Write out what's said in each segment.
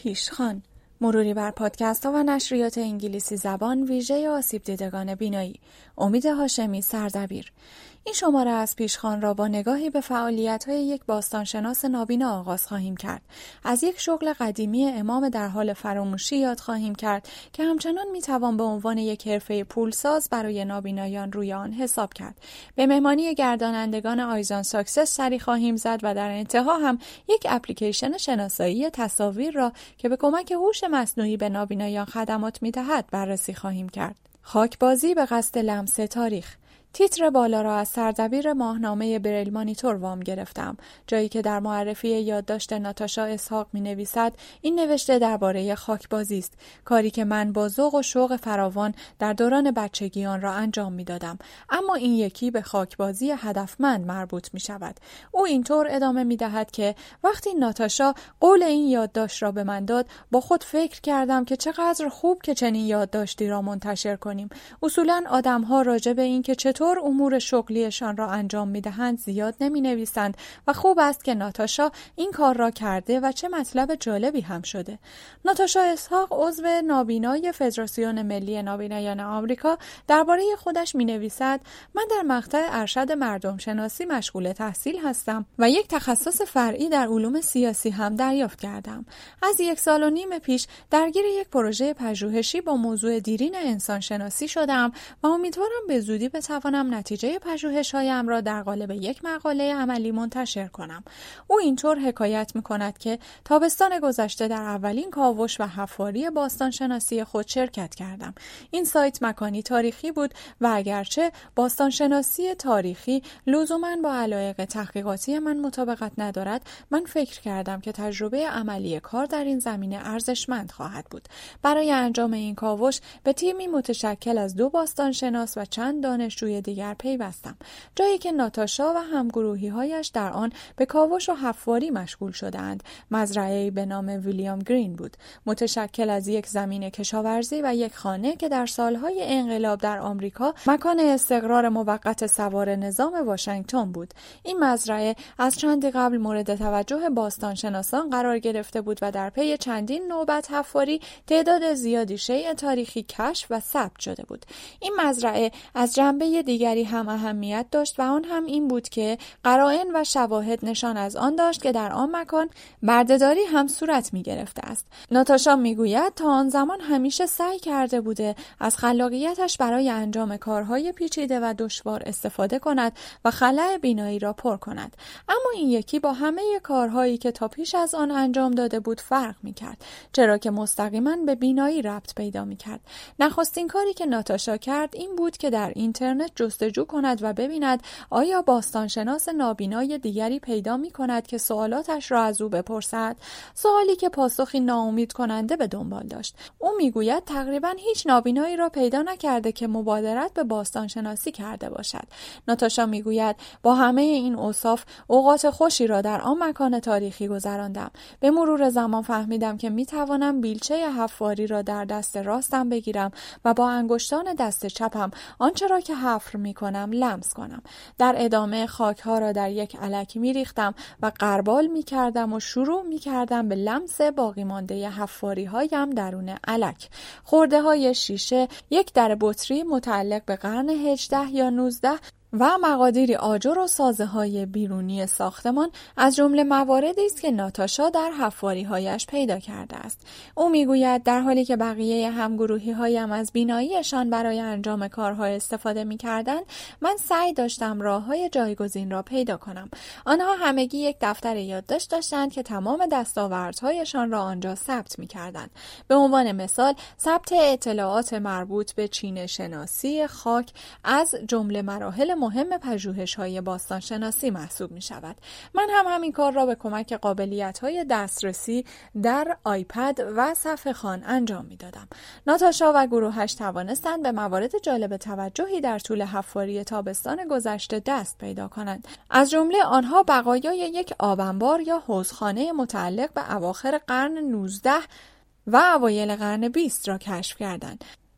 پیشخوان، مروری بر پادکست ها و نشریات انگلیسی زبان ویژه آسیب دیدگان بینایی. امید هاشمی، سردبیر. این شماره از پیشخوان را با نگاهی به فعالیت‌های یک باستانشناس نابینا آغاز خواهیم کرد. از یک شغل قدیمی امام در حال فراموشی یاد خواهیم کرد که همچنان میتوان به عنوان یک حرفه پولساز برای نابینایان روی آن حساب کرد. به مهمانی گردانندگان آیزان ساکسس سری خواهیم زد و در انتها هم یک اپلیکیشن شناسایی تصاویر را که به کمک هوش مصنوعی به نابینایان خدمات می‌دهد بررسی خواهیم کرد. خاکبازی به قصد لمس تاریخ. تیتر بالا را از سردبیر ماهنامه بریل مانیتور وام گرفتم، جایی که در معرفی یادداشت ناتاشا اسحاق می‌نویسد این نوشته درباره خاکبازی است، کاری که من با ذوق و شوق فراوان در دوران بچگی آن را انجام می‌دادم، اما این یکی به خاکبازی هدفمند مربوط می‌شود. او اینطور ادامه می‌دهد که وقتی ناتاشا قول این یادداشت را به من داد، با خود فکر کردم که چقدر خوب که چنین یادداشتی را منتشر کنیم. اصولاً آدم‌ها راجع به این که چطور امور شغلیشان را انجام می‌دهند زیاد نمی‌نویسند و خوب است که ناتاشا این کار را کرده و چه مطلب جالبی هم شده. ناتاشا اسحاق عضو نابینای فدراسیون ملی نابینایان آمریکا درباره خودش می‌نویسد: من در مقطع ارشد مردم شناسی مشغول تحصیل هستم و یک تخصص فرعی در علوم سیاسی هم دریافت کردم. از 1.5 سال پیش درگیر یک پروژه پژوهشی با موضوع دیرین انسان شناسی شدم و امیدوارم به زودی بتوانم نتیجه پژوهش‌هایم را در قالب یک مقاله عملی منتشر کنم. او اینطور حکایت می‌کند که تابستان گذشته در اولین کاوش و حفاری باستانشناسی خود شرکت کردم. این سایت مکانی تاریخی بود و اگرچه باستانشناسی تاریخی لزوماً با علایق تحقیقاتی من مطابقت ندارد، من فکر کردم که تجربه عملی کار در این زمینه ارزشمند خواهد بود. برای انجام این کاوش به تیمی متشکل از 2 باستانشناس و چند دانشجوی دیگر پیوستم، جایی که ناتاشا و همگروهی‌هایش در آن به کاوش و حفاری مشغول شدند. مزرعه‌ای به نام ویلیام گرین بود، متشکل از یک زمین کشاورزی و یک خانه که در سالهای انقلاب در آمریکا مکان استقرار موقت سوار نظام واشنگتن بود. این مزرعه از چندی قبل مورد توجه باستانشناسان قرار گرفته بود و در پی چندین نوبت حفاری تعداد زیادی شیء تاریخی کشف و ثبت شده بود. این مزرعه از جنبه دیگری هم اهمیت داشت و آن هم این بود که قرائن و شواهد نشان از آن داشت که در آن مکان بردهداری هم صورت می گرفته است. ناتاشا می گوید تا آن زمان همیشه سعی کرده بوده از خلاقیتش برای انجام کارهای پیچیده و دشوار استفاده کند و خلأ بینایی را پر کند، اما این یکی با همه کارهایی که تا پیش از آن انجام داده بود فرق می کرد، چرا که مستقیما به بینایی ربط پیدا می کرد. نخستین کاری که ناتاشا کرد این بود که در اینترنت جستجو کند و ببیند آیا باستانشناس نابینای دیگری پیدا می کند که سوالاتش را از او بپرسد، سوالی که پاسخی ناامید کننده به دنبال داشت. او میگوید تقریبا هیچ نابینایی را پیدا نکرده که مبادرت به باستانشناسی کرده باشد. ناتاشا میگوید با همه این اوصاف اوقات خوشی را در آن مکان تاریخی گذراندم. به مرور زمان فهمیدم که میتوانم بیلچه حفاری را در دست راستم بگیرم و با انگشتان دست چپم آنچه را که حفر میکنم لمس کنم. در ادامه خاکها را در یک الک میریختم و غربال میکردم و شروع میکردم به لمس باقی مانده حفاری هایم درون الک. خرده های شیشه، یک در بطری متعلق به قرن 18 یا 19 و مقادیری آجر و سازه‌های بیرونی ساختمان از جمله مواردی است که ناتاشا در حفاری‌هایش پیدا کرده است. او میگوید در حالی که بقیه همگروهی‌هایم از بیناییشان برای انجام کارها استفاده می‌کردند، من سعی داشتم راه‌های جایگزین را پیدا کنم. آنها همگی یک دفتر یادداشت داشتند که تمام دستاوردهایشان را آنجا ثبت می‌کردند. به عنوان مثال، ثبت اطلاعات مربوط به چینه شناسی خاک از جمله مراحل مهم پژوهش‌های باستانشناسی محسوب می‌شود. من هم همین کار را به کمک قابلیت‌های دسترسی در آیپد و صفحه خوان انجام می‌دادم. ناتاشا و گروهش توانستند به موارد جالب توجهی در طول حفاری تابستان گذشته دست پیدا کنند. از جمله آنها بقایای یک آب انبار یا حوضخانه متعلق به اواخر قرن 19 و اوایل قرن 20 را کشف کردند.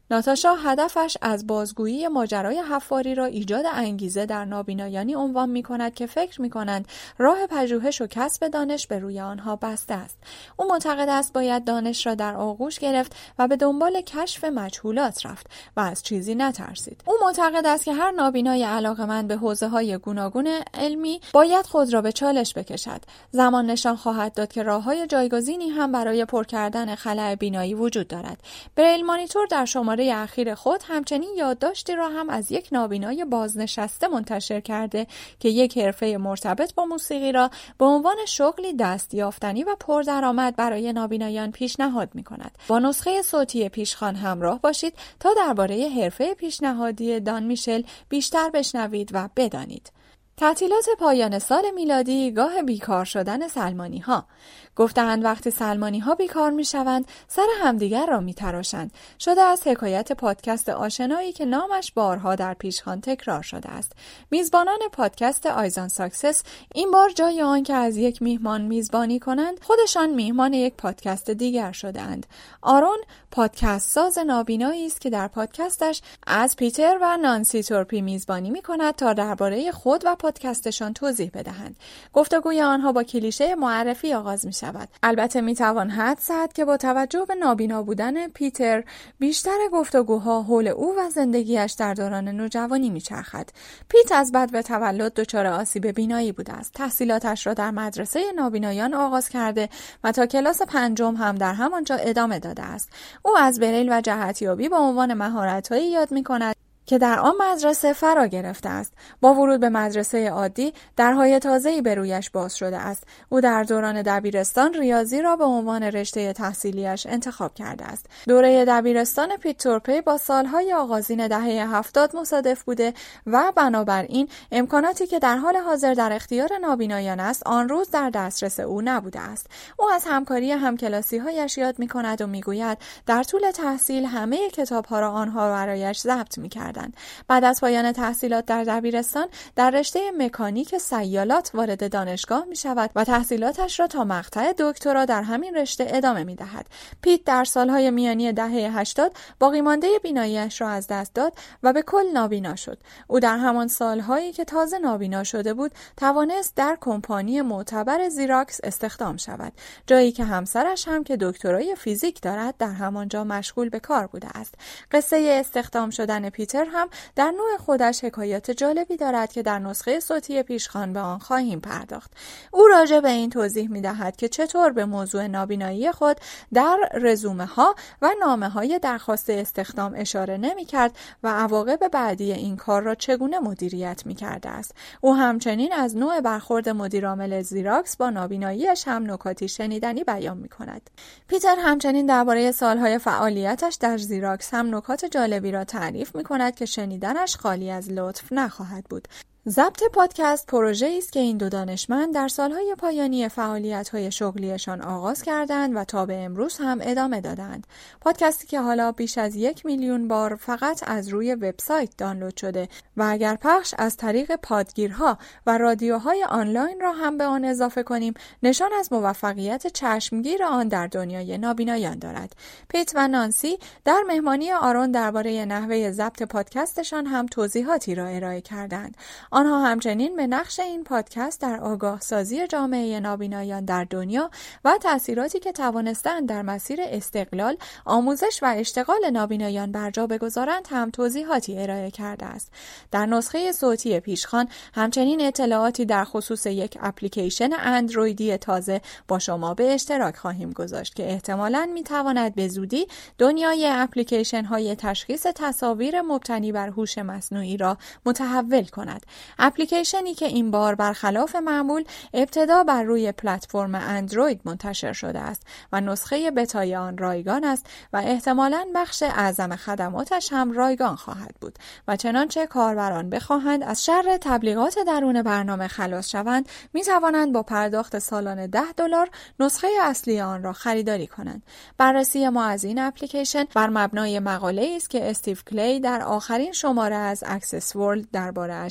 ناتاشا هدفش از بازگویی ماجرای حفاری را ایجاد انگیزه در نابینایانی عنوان می‌کند که فکر می‌کنند راه پژوهش و کسب دانش به روی آنها بسته است. او معتقد است باید دانش را در آغوش گرفت و به دنبال کشف مجهولات رفت و از چیزی نترسید. او معتقد است که هر نابینای علاقه‌مند به حوزه‌های گوناگون علمی باید خود را به چالش بکشد. زمان نشان خواهد داد که راه‌های جایگزینی هم برای پر کردن خلأ بینایی وجود دارد. بریل مانیتور در شماره اخیر خود همچنین یادداشتی را هم از یک نابینای بازنشسته منتشر کرده که یک حرفه مرتبط با موسیقی را به عنوان شغلی دستیافتنی و پردرآمد برای نابینایان پیشنهاد می‌کند. با نسخه صوتی پیشخوان همراه باشید تا درباره حرفه پیشنهادی دان میشل بیشتر بشنوید و بدانید. تعطیلات پایان سال میلادی گاه بیکار شدن سلمانی ها. گفتند وقتی سلمانی ها بیکار می شوند سر همدیگر را می تراشند. شده از حکایت پادکست آشنایی که نامش بارها در پیشخوان تکرار شده است. میزبانان پادکست آیزان ساکسس این بار جای آن که از یک میهمان میزبانی کنند خودشان میهمان یک پادکست دیگر شده اند. آرون پادکست ساز نابینایی است که در پادکستش از پیتر و نانسی تورپی میزبانی می کند تا درباره خود و پادکستشان توضیح بدهند. گفتگوی آنها با کلیشه معرفی آغاز می شود. البته می توان حدس زد که با توجه به نابینا بودن پیتر بیشتر گفتگوها حول او و زندگیش در دوران نوجوانی می چرخد. پیت از بدو تولد دچار آسیب بینایی بوده است. تحصیلاتش را در مدرسه نابینایان آغاز کرده و تا کلاس 5 هم در همانجا ادامه داده است. او از بریل و جهتیابی به عنوان مهارت‌هایی یاد می کند که در آن مدرسه فرا گرفته است. با ورود به مدرسه عادی درهای تازه‌ای به رویش باز شده است. او در دوران دبیرستان ریاضی را به عنوان رشته تحصیلیش انتخاب کرده است. دوره دبیرستان پیت تورپی با سالهای آغازین دهه 70 مصادف بوده و بنابراین امکاناتی که در حال حاضر در اختیار نابینایان است آن روز در دسترس او نبوده است. او از همکاری همکلاسی‌هایش یاد می‌کند و می‌گوید در طول تحصیل همه کتاب‌ها را آنها برایش ضبط می‌کردند. بعد از پایان تحصیلات در دبیرستان در رشته مکانیک سیالات وارد دانشگاه می شود و تحصیلاتش را تا مقطع دکترا در همین رشته ادامه می دهد. پیت در سالهای میانی دهه 80 باقی مانده بیناییش را از دست داد و به کل نابینا شد. او در همان سالهایی که تازه نابینا شده بود توانست در کمپانی معتبر زیراکس استخدام شود، جایی که همسرش هم که دکترای فیزیک دارد در همانجا مشغول به کار بوده است. قصه استخدام شدن پیتر هم در نوع خودش حکایات جالبی دارد که در نسخه صوتی پیشخوان به آن خواهیم پرداخت. او راجع به این توضیح می‌دهد که چطور به موضوع نابینایی خود در رزومه ها و نامه های درخواست استخدام اشاره نمی‌کرد و عواقب بعدی این کار را چگونه مدیریت می‌کرده است. او همچنین از نوع برخورد مدیرعامل زیراکس با نابیناییش هم نکاتی شنیدنی بیان می‌کند. پیتر همچنین درباره سالهای فعالیتش در زیراکس هم نکات جالبی را تعریف می‌کند که شنیدنش خالی از لطف نخواهد بود. ضبط پادکست پروژه‌ای است که این دو دانشمند در سالهای پایانی فعالیت‌های شغلیشان آغاز کردند و تا به امروز هم ادامه دادند. پادکستی که حالا بیش از 1 میلیون بار فقط از روی وبسایت دانلود شده و اگر پخش از طریق پادگیرها و رادیوهای آنلاین را هم به آن اضافه کنیم، نشان از موفقیت چشمگیر آن در دنیای نابینایان دارد. پیت و نانسی در مهمانی آرون درباره نحوه ضبط پادکستشان هم توضیحاتی را ارائه کردند. آنها همچنین به نقش این پادکست در آگاه سازی جامعه نابینایان در دنیا و تأثیراتی که توانستند در مسیر استقلال، آموزش و اشتغال نابینایان بر جا بگذارند هم توضیحاتی ارائه کرده است. در نسخه صوتی پیشخوان همچنین اطلاعاتی در خصوص یک اپلیکیشن اندرویدی تازه با شما به اشتراک خواهیم گذاشت که احتمالاً می‌تواند به زودی دنیای اپلیکیشن‌های تشخیص تصاویر مبتنی بر هوش مصنوعی را متحول کند. اپلیکیشنی که این بار برخلاف معمول ابتدا بر روی پلتفرم اندروید منتشر شده است و نسخه بتای آن رایگان است و احتمالاً بخش اعظم خدماتش هم رایگان خواهد بود و چنانچه کاربران بخواهند از شر تبلیغات درون برنامه خلاص شوند می توانند با پرداخت سالانه $10 نسخه اصلی آن را خریداری کنند. بررسی ما از این اپلیکیشن بر مبنای مقاله‌ای است که استیو کلی در آخرین شماره از اکسس ورلد درباره‌اش نوشته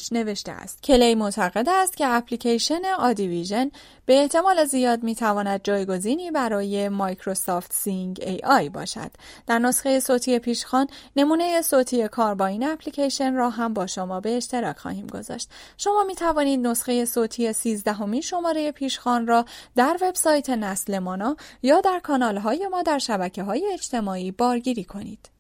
نوشته است. کلی معتقد است که اپلیکیشن آدیویژن به احتمال زیاد میتواند جایگزینی برای مایکروسافت سینگ AI باشد. در نسخه صوتی پیشخوان نمونه صوتی کار با این اپلیکیشن را هم با شما به اشتراک خواهیم گذاشت. شما می توانید نسخه صوتی 13مین شماره پیشخوان را در وبسایت نسل مانا یا در کانال‌های ما در شبکه‌های اجتماعی بارگیری کنید.